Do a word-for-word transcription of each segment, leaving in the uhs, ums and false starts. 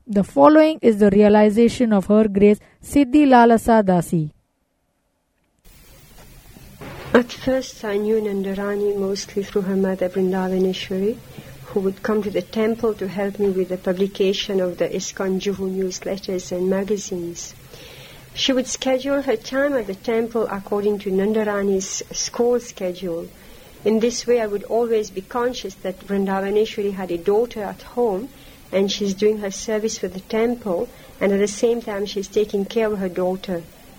The following is the realization of Her Grace Siddhi Lalasa Dasi. At first I knew Nandarani mostly through her mother Vrindavaneshwari, who would come to the temple to help me with the publication of the ISKCON Juhu newsletters and magazines. She would schedule her time at the temple according to Nandarani's school schedule. In this way I would always be conscious that Vrindavaneshwari had a daughter at home and she's doing her service for the temple, and at the same time she's taking care of her daughter.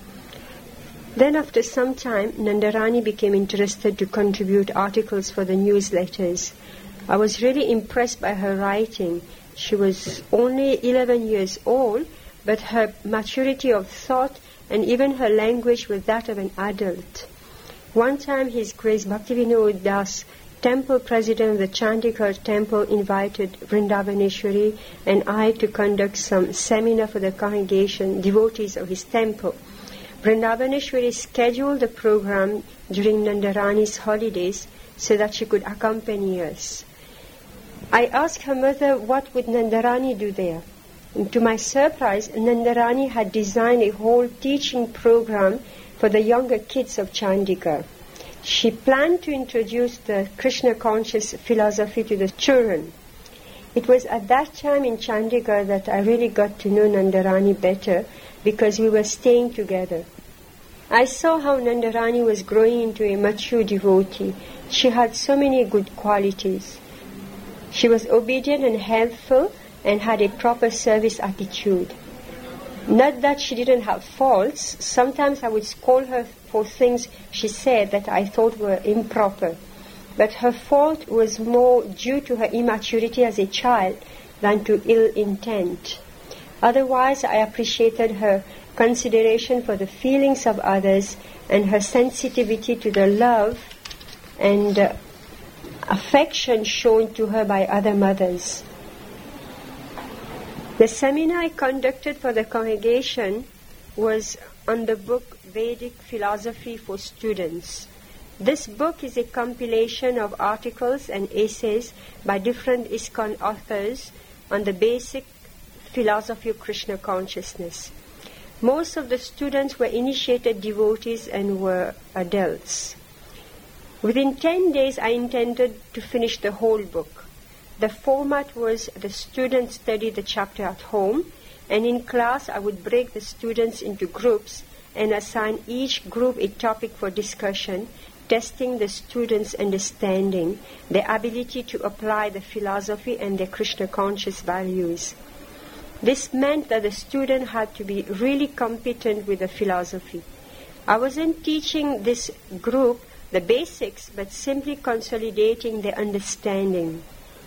Then after some time, Nandarani became interested to contribute articles for the newsletters. I was really impressed by her writing. She was only eleven years old, but her maturity of thought and even her language was that of an adult. One time His Grace Bhaktivinoda Das, temple president of the Chandigarh temple, invited Vrindavaneshwari and I to conduct some seminar for the congregation, devotees of his temple. Vrindavaneshwari scheduled the program during Nandarani's holidays so that she could accompany us. I asked her mother what would Nandarani do there. And to my surprise, Nandarani had designed a whole teaching program for the younger kids of Chandigarh. She planned to introduce the Krishna conscious philosophy to the children. It was at that time in Chandigarh that I really got to know Nandarani better because we were staying together. I saw how Nandarani was growing into a mature devotee. She had so many good qualities. She was obedient and helpful and had a proper service attitude. Not that she didn't have faults. Sometimes I would scold her for things she said that I thought were improper. But her fault was more due to her immaturity as a child than to ill intent. Otherwise, I appreciated her consideration for the feelings of others and her sensitivity to the love and uh, affection shown to her by other mothers. The seminar I conducted for the congregation was on the book Vedic Philosophy for Students. This book is a compilation of articles and essays by different ISKCON authors on the basic philosophy of Krishna consciousness. Most of the students were initiated devotees and were adults. Within ten days, I intended to finish the whole book. The format was the students study the chapter at home, and in class I would break the students into groups and assign each group a topic for discussion, testing the students' understanding, their ability to apply the philosophy and their Krishna conscious values. This meant that the student had to be really competent with the philosophy. I wasn't teaching this group the basics, but simply consolidating their understanding.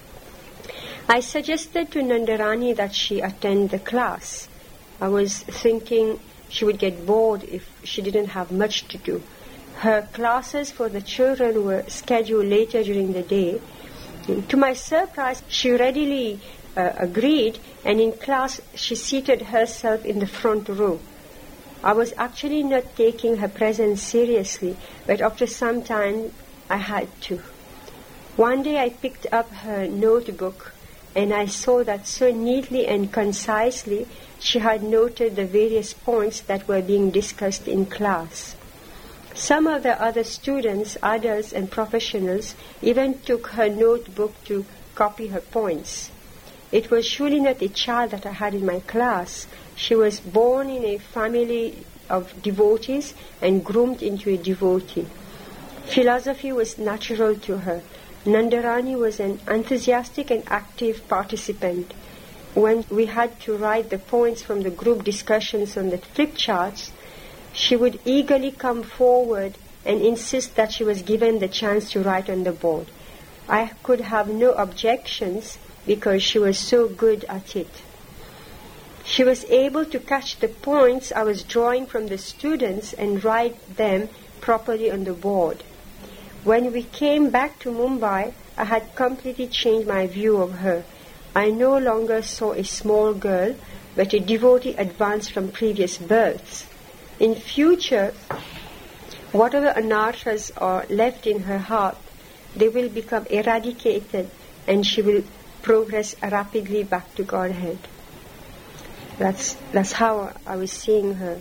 I suggested to Nandarani that she attend the class. I was thinking she would get bored if she didn't have much to do. Her classes for the children were scheduled later during the day. To my surprise, she readily uh, agreed, and in class she seated herself in the front row. I was actually not taking her presence seriously, but after some time I had to. One day I picked up her notebook, and I saw that so neatly and concisely she had noted the various points that were being discussed in class. Some of the other students, adults and professionals, even took her notebook to copy her points. It was surely not a child that I had in my class. She was born in a family of devotees and groomed into a devotee. Philosophy was natural to her. Nandarani was an enthusiastic and active participant. When we had to write the points from the group discussions on the flip charts, she would eagerly come forward and insist that she was given the chance to write on the board. I could have no objections because she was so good at it. She was able to catch the points I was drawing from the students and write them properly on the board. When we came back to Mumbai, I had completely changed my view of her. I no longer saw a small girl, but a devotee advanced from previous births. In future, whatever anarthas are left in her heart, they will become eradicated and she will progress rapidly back to Godhead. That's, that's how I was seeing her.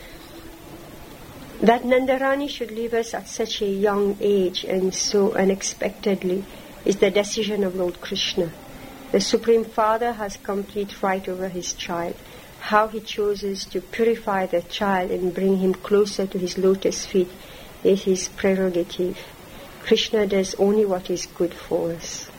That Nandarani should leave us at such a young age and so unexpectedly is the decision of Lord Krishna. The Supreme Father has complete right over his child. How he chooses to purify the child and bring him closer to his lotus feet is his prerogative. Krishna does only what is good for us.